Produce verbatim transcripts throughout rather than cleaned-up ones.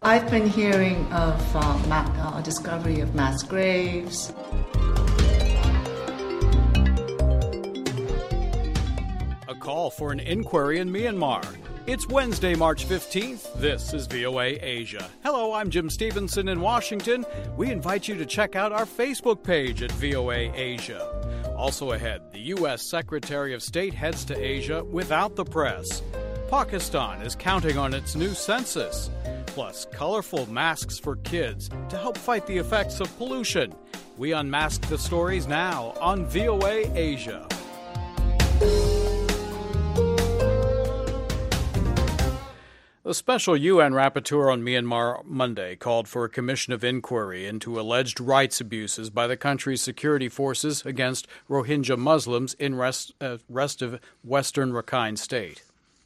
I've been hearing of uh, ma- uh, discovery of mass graves. A call for an inquiry in Myanmar. It's Wednesday, March fifteenth. This is V O A Asia. Hello, I'm Jim Stevenson in Washington. We invite you to check out our Facebook page at V O A Asia. Also ahead, the U S Secretary of State heads to Asia without the press. Pakistan is counting on its new census. Plus, colorful masks for kids to help fight the effects of pollution. We unmask the stories now on V O A Asia. The special U N rapporteur on Myanmar Monday called for a commission of inquiry into alleged rights abuses by the country's security forces against Rohingya Muslims in rest, uh, rest of western Rakhine State.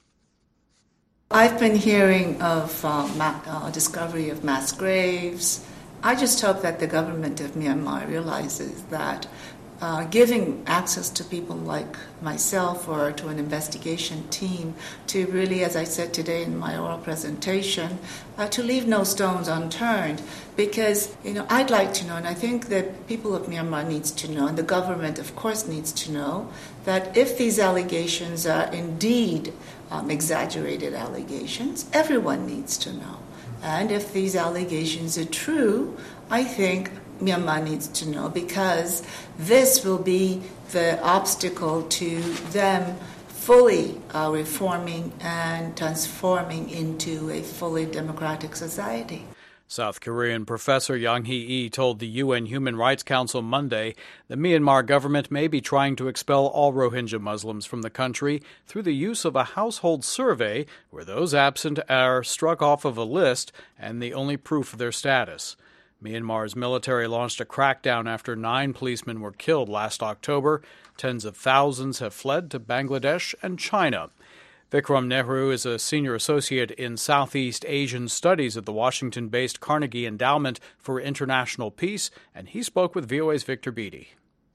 I've been hearing of uh, ma- uh, discovery of mass graves. I just hope that the government of Myanmar realizes that Uh, giving access to people like myself or to an investigation team to really, as I said today in my oral presentation, uh, to leave no stones unturned. Because, you know, I'd like to know, and I think that people of Myanmar needs to know, and the government, of course, needs to know, that if these allegations are indeed um, exaggerated allegations, everyone needs to know. And if these allegations are true, I think Myanmar needs to know, because this will be the obstacle to them fully uh, reforming and transforming into a fully democratic society. South Korean Professor Yang Hee told the U N Human Rights Council Monday the Myanmar government may be trying to expel all Rohingya Muslims from the country through the use of a household survey where those absent are struck off of a list and the only proof of their status. Myanmar's military launched a crackdown after nine policemen were killed last October. Tens of thousands have fled to Bangladesh and China. Vikram Nehru is a senior associate in Southeast Asian Studies at the Washington-based Carnegie Endowment for International Peace, and he spoke with V O A's Victor Beattie.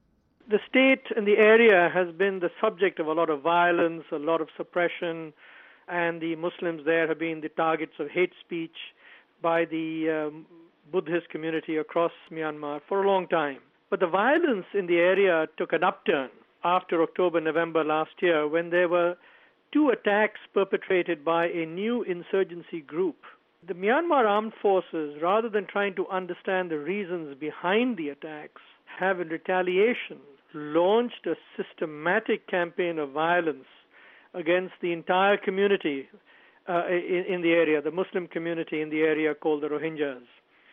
The state and the area has been the subject of a lot of violence, a lot of suppression, and the Muslims there have been the targets of hate speech by the um, Buddhist community across Myanmar for a long time. But the violence in the area took an upturn after October, November last year, when there were two attacks perpetrated by a new insurgency group. The Myanmar armed forces, rather than trying to understand the reasons behind the attacks, have in retaliation launched a systematic campaign of violence against the entire community uh, in, in the area, the Muslim community in the area called the Rohingyas.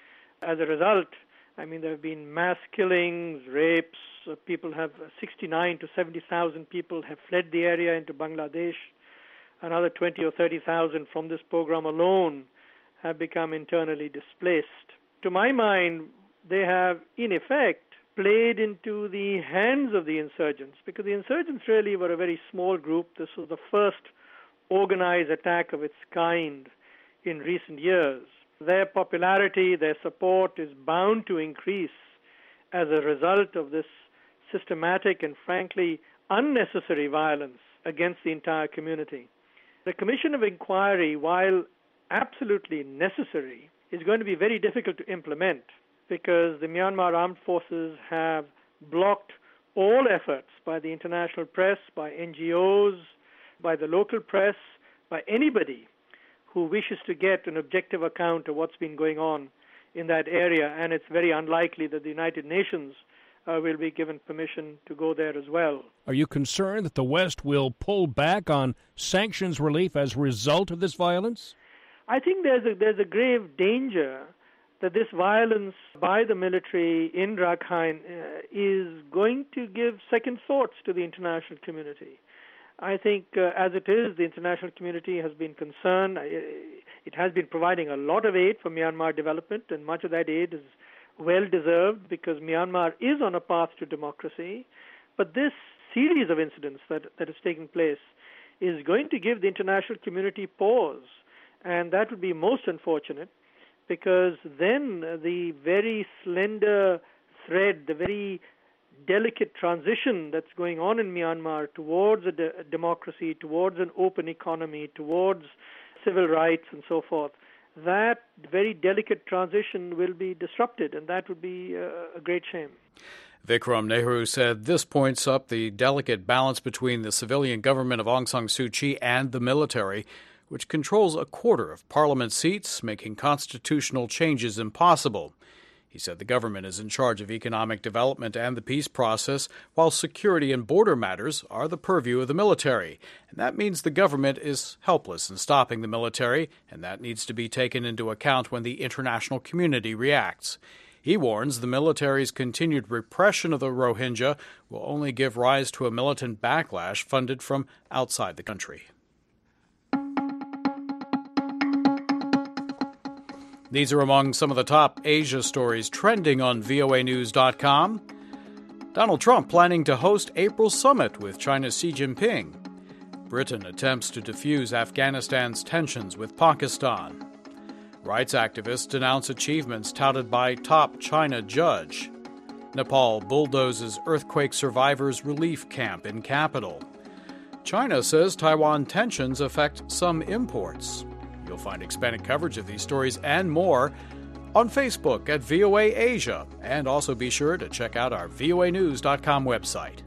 As a result, I mean, there have been mass killings, rapes. Uh, people have sixty-nine to seventy thousand people have fled the area into Bangladesh. Another twenty or thirty thousand from this program alone have become internally displaced. To my mind, they have, in effect, played into the hands of the insurgents, because the insurgents really were a very small group. This was the first organized attack of its kind in recent years. Their popularity, their support is bound to increase as a result of this systematic and frankly unnecessary violence against the entire community. The Commission of Inquiry, while absolutely necessary, is going to be very difficult to implement, because the Myanmar armed forces have blocked all efforts by the international press, by N G Os, by the local press, by anybody who wishes to get an objective account of what's been going on in that area, and it's very unlikely that the United Nations uh, will be given permission to go there as well. Are you concerned that the West will pull back on sanctions relief as a result of this violence? I think there's a, there's a grave danger that this violence by the military in Rakhine uh, is going to give second thoughts to the international community. I think, uh, as it is, the international community has been concerned. It has been providing a lot of aid for Myanmar development, and much of that aid is well-deserved because Myanmar is on a path to democracy. But this series of incidents that, that has taken place is going to give the international community pause, and that would be most unfortunate, because then the very slender thread, the very delicate transition that's going on in Myanmar towards a, de- a democracy, towards an open economy, towards civil rights and so forth, that very delicate transition will be disrupted, and that would be a great shame. Vikram Nehru said this points up the delicate balance between the civilian government of Aung San Suu Kyi and the military, which controls a quarter of parliament seats, making constitutional changes impossible. He said the government is in charge of economic development and the peace process, while security and border matters are the purview of the military. And that means the government is helpless in stopping the military, and that needs to be taken into account when the international community reacts. He warns the military's continued repression of the Rohingya will only give rise to a militant backlash funded from outside the country. These are among some of the top Asia stories trending on V O A News dot com. Donald Trump planning to host April summit with China's Xi Jinping. Britain attempts to defuse Afghanistan's tensions with Pakistan. Rights activists denounce achievements touted by top China judge. Nepal bulldozes earthquake survivors' relief camp in capital. China says Taiwan tensions affect some imports. You'll find expanded coverage of these stories and more on Facebook at V O A Asia, and also be sure to check out our V O A News dot com website.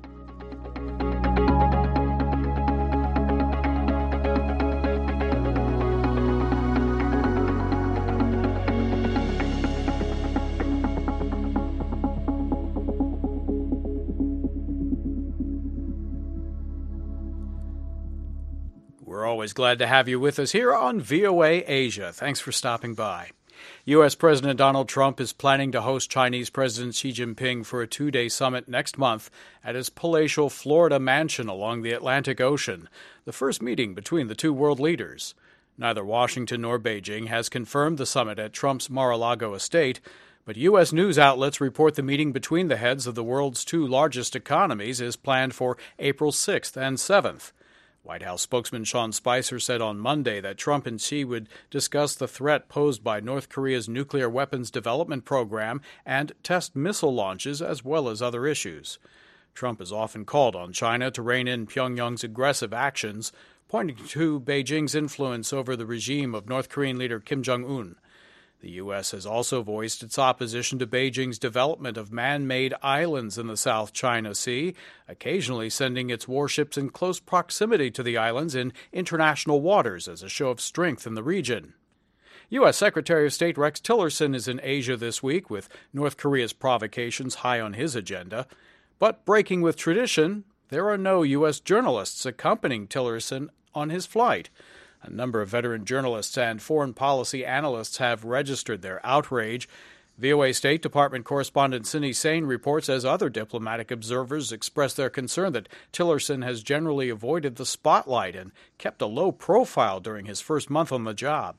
We're always glad to have you with us here on V O A Asia. Thanks for stopping by. U S. President Donald Trump is planning to host Chinese President Xi Jinping for a two-day summit next month at his palatial Florida mansion along the Atlantic Ocean, the first meeting between the two world leaders. Neither Washington nor Beijing has confirmed the summit at Trump's Mar-a-Lago estate, but U S news outlets report the meeting between the heads of the world's two largest economies is planned for April sixth and seventh. White House spokesman Sean Spicer said on Monday that Trump and Xi would discuss the threat posed by North Korea's nuclear weapons development program and test missile launches, as well as other issues. Trump has often called on China to rein in Pyongyang's aggressive actions, pointing to Beijing's influence over the regime of North Korean leader Kim Jong-un. The U S has also voiced its opposition to Beijing's development of man-made islands in the South China Sea, occasionally sending its warships in close proximity to the islands in international waters as a show of strength in the region. U S. Secretary of State Rex Tillerson is in Asia this week, with North Korea's provocations high on his agenda. But breaking with tradition, there are no U S journalists accompanying Tillerson on his flight. A number of veteran journalists and foreign policy analysts have registered their outrage. V O A State Department correspondent Cindy Sain reports as other diplomatic observers express their concern that Tillerson has generally avoided the spotlight and kept a low profile during his first month on the job.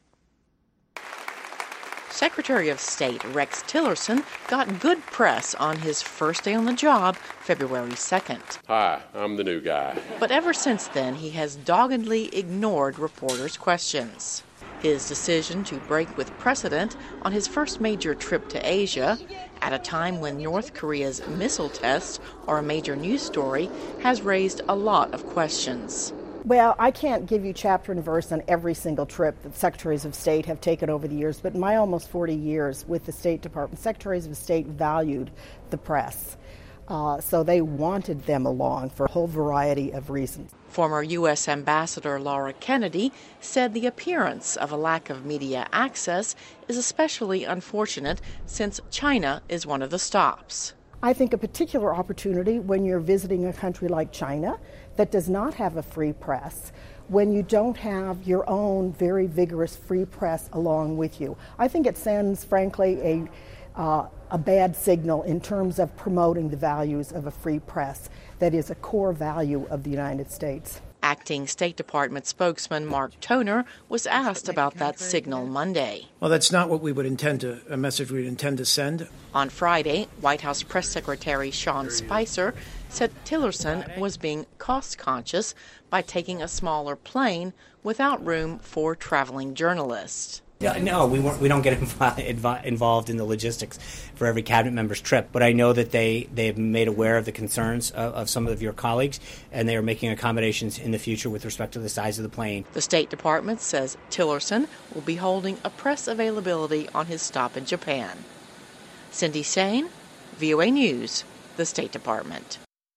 Secretary of State Rex Tillerson got good press on his first day on the job, February second. Hi, I'm the new guy. But ever since then, he has doggedly ignored reporters' questions. His decision to break with precedent on his first major trip to Asia, at a time when North Korea's missile tests are a major news story, has raised a lot of questions. Well, I can't give you chapter and verse on every single trip that secretaries of state have taken over the years, but in my almost forty years with the State Department, secretaries of state valued the press. Uh, so they wanted them along for a whole variety of reasons. Former U S. Ambassador Laura Kennedy said the appearance of a lack of media access is especially unfortunate since China is one of the stops. I think a particular opportunity when you're visiting a country like China that does not have a free press, when you don't have your own very vigorous free press along with you. I think it sends, frankly, a uh, a bad signal in terms of promoting the values of a free press that is a core value of the United States. Acting State Department spokesman Mark Toner was asked about that signal Monday. Well, that's not what we would intend to, a message we'd intend to send. On Friday, White House Press Secretary Sean Spicer said Tillerson was being cost-conscious by taking a smaller plane without room for traveling journalists. No, no, we weren't. We don't get inv- involved in the logistics for every cabinet member's trip. But I know that they they've made aware of the concerns of, of some of your colleagues, and they are making accommodations in the future with respect to the size of the plane. The State Department says Tillerson will be holding a press availability on his stop in Japan. Cindy Sain, V O A News, the State Department.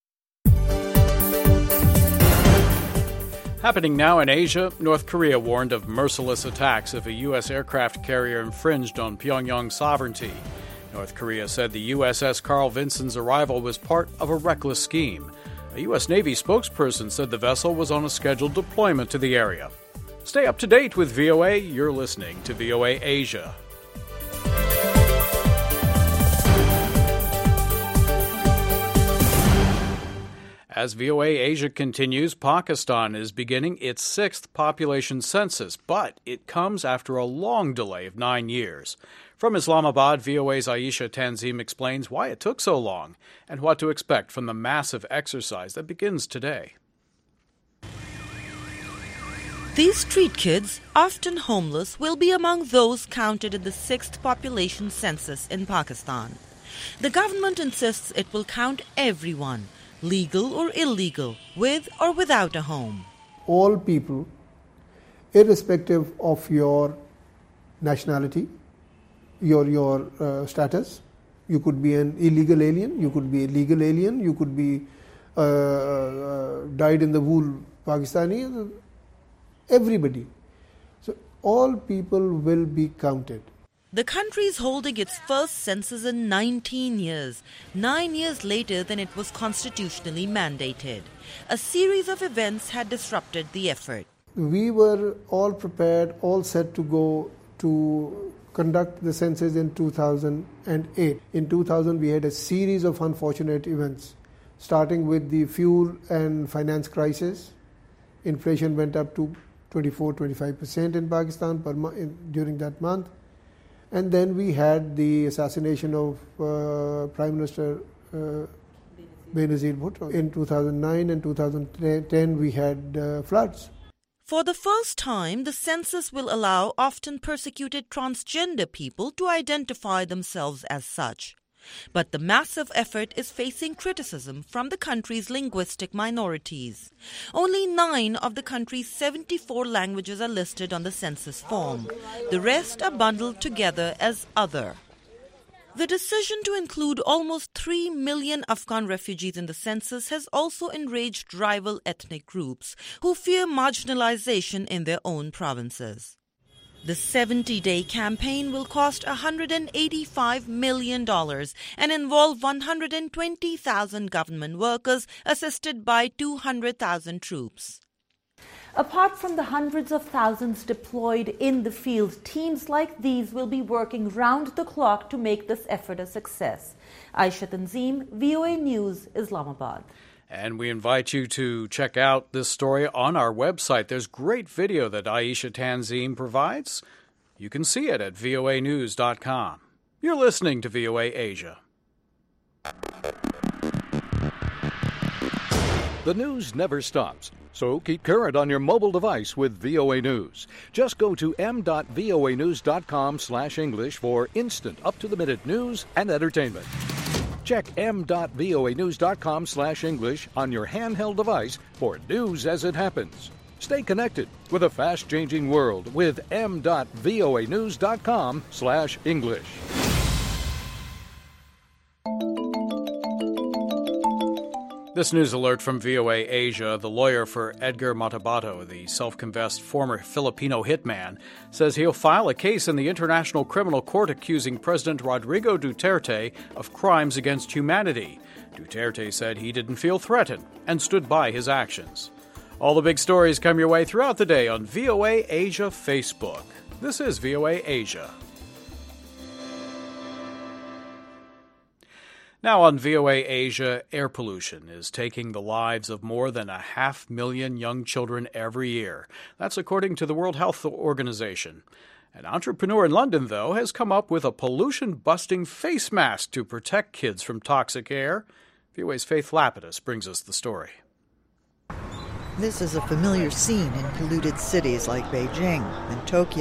Happening now in Asia, North Korea warned of merciless attacks if a U S aircraft carrier infringed on Pyongyang sovereignty. North Korea said the U S S Carl Vinson's arrival was part of a reckless scheme. A U S Navy spokesperson said the vessel was on a scheduled deployment to the area. Stay up to date with V O A. You're listening to V O A Asia. As V O A Asia continues, Pakistan is beginning its sixth population census, but it comes after a long delay of nine years. From Islamabad, V O A's Aisha Tanzim explains why it took so long and what to expect from the massive exercise that begins today. These street kids, often homeless, will be among those counted in the sixth population census in Pakistan. The government insists it will count everyone, legal or illegal, with or without a home. All people, irrespective of your nationality, your your uh, status, you could be an illegal alien, you could be a legal alien, you could be uh, uh, dyed in the wool Pakistani, everybody. So all people will be counted. The country is holding its first census in nineteen years, nine years later than it was constitutionally mandated. A series of events had disrupted the effort. We were all prepared, all set to go to conduct the census in two thousand eight. In two thousand, we had a series of unfortunate events, starting with the fuel and finance crisis. Inflation went up to twenty-four to twenty-five percent in Pakistan per mo- in, during that month. And then we had the assassination of uh, Prime Minister uh, Benazir Bhutto. In two thousand nine and two thousand ten, we had uh, floods. For the first time, the census will allow often persecuted transgender people to identify themselves as such. But the massive effort is facing criticism from the country's linguistic minorities. Only nine of the country's seventy-four languages are listed on the census form. The rest are bundled together as other. The decision to include almost three million Afghan refugees in the census has also enraged rival ethnic groups who fear marginalization in their own provinces. The seventy-day campaign will cost one hundred eighty-five million dollars and involve one hundred twenty thousand government workers assisted by two hundred thousand troops. Apart from the hundreds of thousands deployed in the field, teams like these will be working round the clock to make this effort a success. Aisha Tanzim, V O A News, Islamabad. And we invite you to check out this story on our website. There's great video that Aisha Tanzim provides. You can see it at V O A news dot com. You're listening to V O A Asia. The news never stops, so keep current on your mobile device with V O A News. Just go to m dot v o a news dot com slash English for instant, up-to-the-minute news and entertainment. Check m dot v o a news dot com slash English on your handheld device for news as it happens. Stay connected with a fast-changing world with m dot v o a news dot com slash English. This news alert from V O A Asia. The lawyer for Edgar Matabato, the self-confessed former Filipino hitman, says he'll file a case in the International Criminal Court accusing President Rodrigo Duterte of crimes against humanity. Duterte said he didn't feel threatened and stood by his actions. All the big stories come your way throughout the day on V O A Asia Facebook. This is V O A Asia. Now on V O A Asia, air pollution is taking the lives of more than a half million young children every year. That's according to the World Health Organization. An entrepreneur in London, though, has come up with a pollution-busting face mask to protect kids from toxic air. V O A's Faith Lapidus brings us the story. This is a familiar scene in polluted cities like Beijing and Tokyo.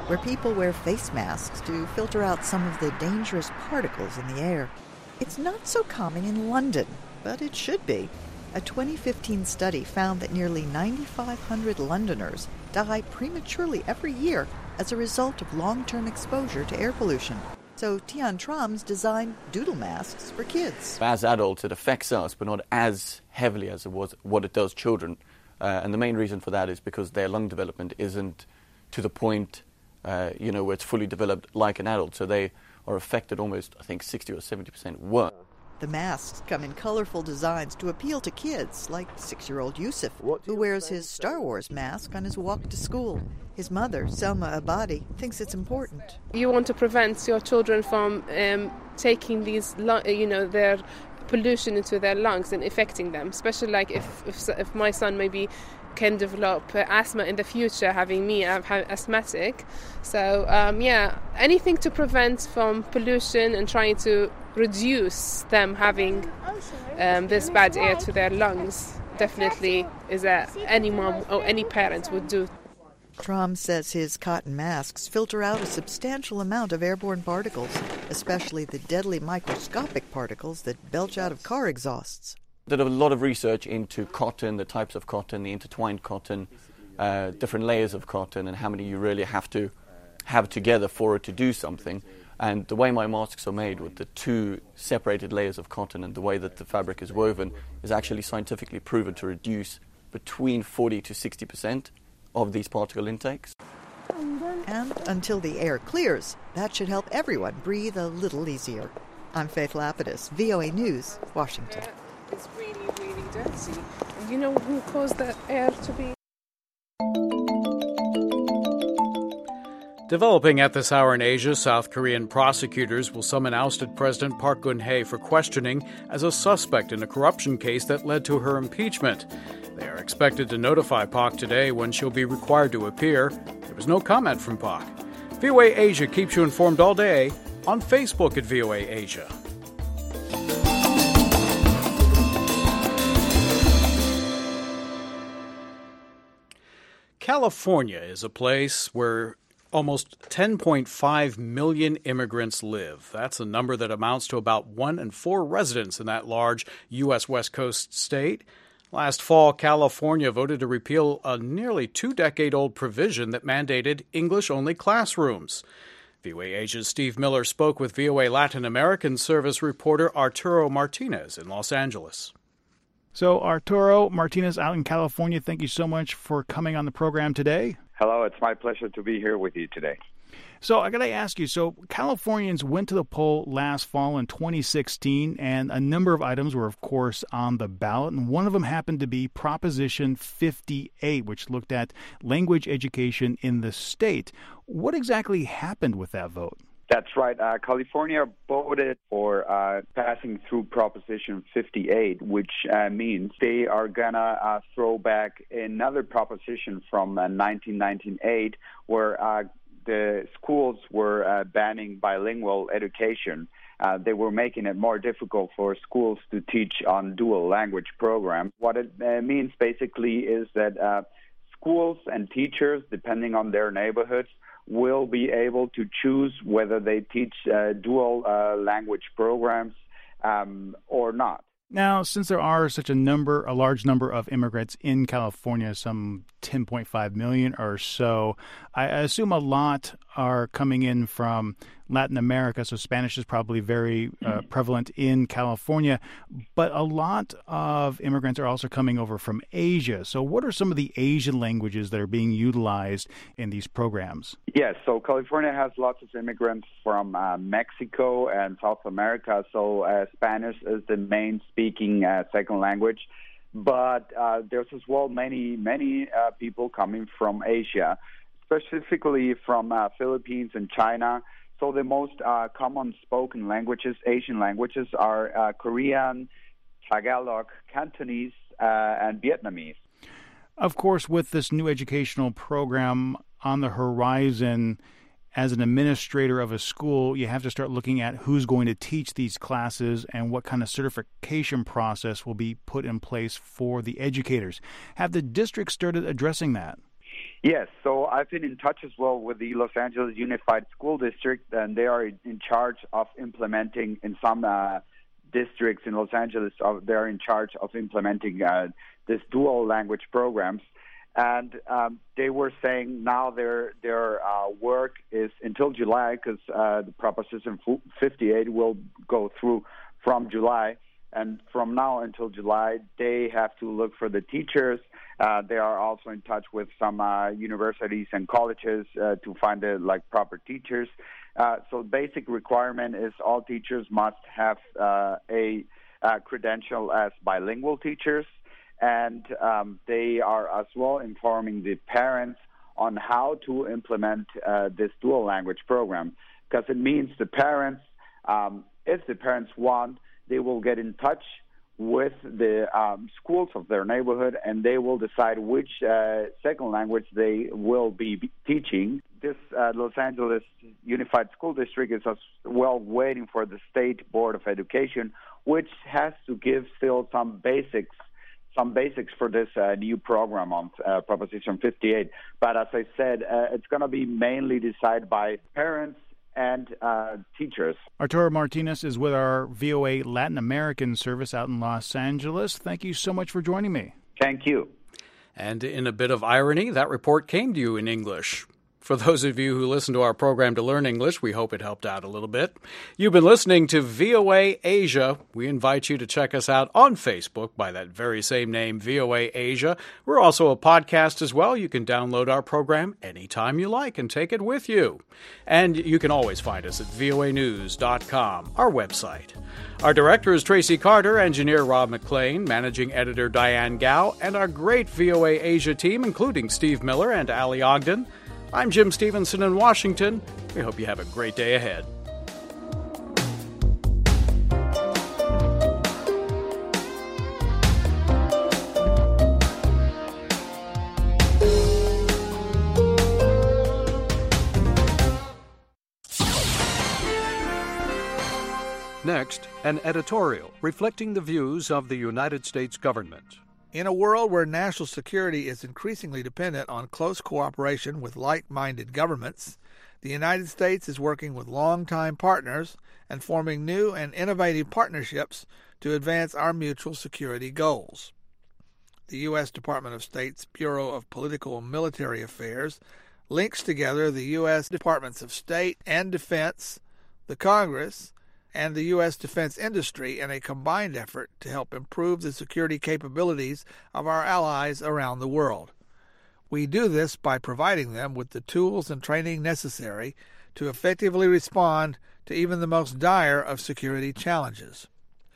where people wear face masks to filter out some of the dangerous particles in the air. It's not so common in London, but it should be. A twenty fifteen study found that nearly nine thousand five hundred Londoners die prematurely every year as a result of long-term exposure to air pollution. So Tian Trom's designed doodle masks for kids. As adults, it affects us, but not as heavily as it was what it does children. Uh, and the main reason for that is because their lung development isn't to the point, uh, you know, where it's fully developed like an adult. So they are affected almost, I think, sixty or seventy percent worse. The masks come in colorful designs to appeal to kids, like six-year-old Yusuf, who wears his Star Wars mask on his walk to school. His mother, Selma Abadi, thinks it's important. You want to prevent your children from um, taking these, you know, their pollution into their lungs and affecting them, especially like if, if, if my son maybe can develop uh, asthma in the future, having me uh, asthmatic. So, um, yeah, anything to prevent from pollution and trying to reduce them having um, this bad air to their lungs definitely is that any mom or any parent would do. Trom says his cotton masks filter out a substantial amount of airborne particles, especially the deadly microscopic particles that belch out of car exhausts. Did a lot of research into cotton, the types of cotton, the intertwined cotton, uh, different layers of cotton, and how many you really have to have together for it to do something. And the way my masks are made with the two separated layers of cotton and the way that the fabric is woven is actually scientifically proven to reduce between forty to sixty percent of these particle intakes. And until the air clears, that should help everyone breathe a little easier. I'm Faith Lapidus, V O A News, Washington. It's really, really dirty. You know who caused that air to be? Developing at this hour in Asia, South Korean prosecutors will summon ousted President Park Geun-hye for questioning as a suspect in a corruption case that led to her impeachment. They are expected to notify Park today when she'll be required to appear. There was no comment from Park. V O A Asia keeps you informed all day on Facebook at V O A Asia. California is a place where almost ten point five million immigrants live. That's a number that amounts to about one in four residents in that large U S West Coast state. Last fall, California voted to repeal a nearly two-decade-old provision that mandated English-only classrooms. V O A Asia's Steve Miller spoke with V O A Latin American Service reporter Arturo Martinez in Los Angeles. So, Arturo Martinez out in California, thank you so much for coming on the program today. Hello, it's my pleasure to be here with you today. So I got to ask you, so Californians went to the poll last fall in twenty sixteen, and a number of items were, of course, on the ballot, and one of them happened to be Proposition fifty-eight, which looked at language education in the state. What exactly happened with that vote? That's right. Uh, California voted for uh, passing through Proposition fifty-eight, which uh, means they are going to uh, throw back another proposition from uh, nineteen ninety-eight where uh, the schools were uh, banning bilingual education. Uh, they were making it more difficult for schools to teach on dual language programs. What it uh, means basically is that uh, schools and teachers, depending on their neighborhoods, will be able to choose whether they teach uh, dual uh, language programs um, or not. Now, since there are such a number, a large number of immigrants in California, some ten point five million or so, I assume a lot are coming in from Latin America, so Spanish is probably very uh, prevalent in California, but a lot of immigrants are also coming over from Asia. So what are some of the Asian languages that are being utilized in these programs? Yes, so California has lots of immigrants from uh, Mexico and South America, so uh, Spanish is the main speaking uh, second language. But uh, there's as well many, many uh, people coming from Asia, specifically from uh, Philippines and China. So the most uh, common spoken languages, Asian languages, are uh, Korean, Tagalog, Cantonese, uh, and Vietnamese. Of course, with this new educational program on the horizon, as an administrator of a school, you have to start looking at who's going to teach these classes and what kind of certification process will be put in place for the educators. Have the districts started addressing that? Yes, so I've been in touch as well with the Los Angeles Unified School District, and they are in charge of implementing in some uh, districts in Los Angeles. Uh, they're in charge of implementing uh, this dual language programs, and um, they were saying now their their uh, work is until July because uh, the Proposition fifty-eight will go through from July, and from now until July they have to look for the teachers. Uh, they are also in touch with some uh, universities and colleges uh, to find the like proper teachers. Uh, so basic requirement is all teachers must have uh, a, a credential as bilingual teachers, and um, they are as well informing the parents on how to implement uh, this dual language program, because it means the parents, um, if the parents want, they will get in touch with the um, schools of their neighborhood, and they will decide which uh, second language they will be teaching. This uh, Los Angeles Unified School District is as well waiting for the State Board of Education, which has to give still some basics some basics for this uh, new program on uh, Proposition fifty-eight. But as I said, uh, it's going to be mainly decided by parents and uh, teachers. Arturo Martinez is with our V O A Latin American service out in Los Angeles. Thank you so much for joining me. Thank you. And in a bit of irony, that report came to you in English. For those of you who listen to our program to learn English, we hope it helped out a little bit. You've been listening to V O A Asia. We invite you to check us out on Facebook by that very same name, V O A Asia. We're also a podcast as well. You can download our program anytime you like and take it with you. And you can always find us at V O A news dot com, our website. Our director is Tracy Carter, engineer Rob McLean, managing editor Diane Gao, and our great V O A Asia team, including Steve Miller and Ali Ogden. I'm Jim Stevenson in Washington. We hope you have a great day ahead. Next, an editorial reflecting the views of the United States government. In a world where national security is increasingly dependent on close cooperation with like-minded governments, the United States is working with longtime partners and forming new and innovative partnerships to advance our mutual security goals. The U S Department of State's Bureau of Political and Military Affairs links together the U S Departments of State and Defense, the Congress, and the U S defense industry in a combined effort to help improve the security capabilities of our allies around the world. We do this by providing them with the tools and training necessary to effectively respond to even the most dire of security challenges.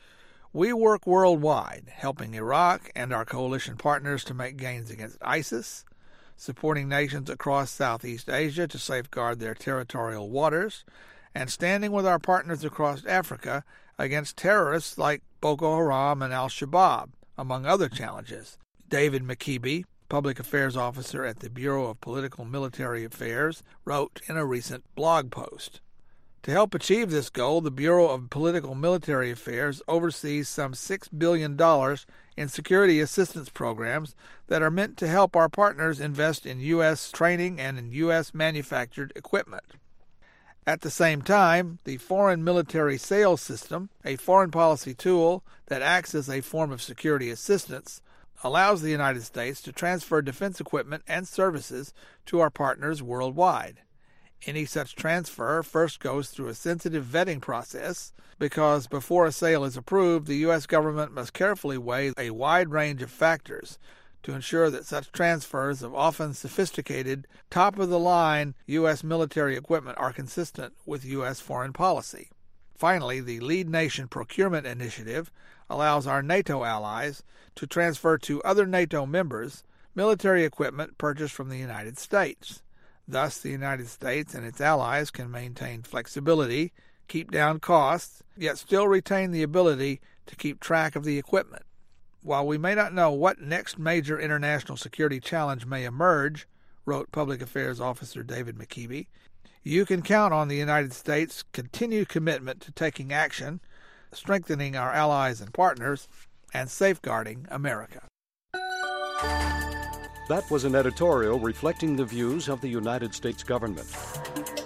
We work worldwide, helping Iraq and our coalition partners to make gains against ISIS, supporting nations across Southeast Asia to safeguard their territorial waters, and standing with our partners across Africa against terrorists like Boko Haram and al-Shabaab, among other challenges. David McKeeby, Public Affairs Officer at the Bureau of Political and Military Affairs, wrote in a recent blog post. To help achieve this goal, the Bureau of Political and Military Affairs oversees some six billion dollars in security assistance programs that are meant to help our partners invest in U S training and in U S manufactured equipment. At the same time, the Foreign Military Sales System, a foreign policy tool that acts as a form of security assistance, allows the United States to transfer defense equipment and services to our partners worldwide. Any such transfer first goes through a sensitive vetting process because before a sale is approved, the U S government must carefully weigh a wide range of factors to ensure that such transfers of often sophisticated, top-of-the-line U S military equipment are consistent with U S foreign policy. Finally, the Lead Nation Procurement Initiative allows our NATO allies to transfer to other NATO members military equipment purchased from the United States. Thus, the United States and its allies can maintain flexibility, keep down costs, yet still retain the ability to keep track of the equipment. While we may not know what next major international security challenge may emerge, wrote Public Affairs Officer David McKeeby, you can count on the United States' continued commitment to taking action, strengthening our allies and partners, and safeguarding America. That was an editorial reflecting the views of the United States government.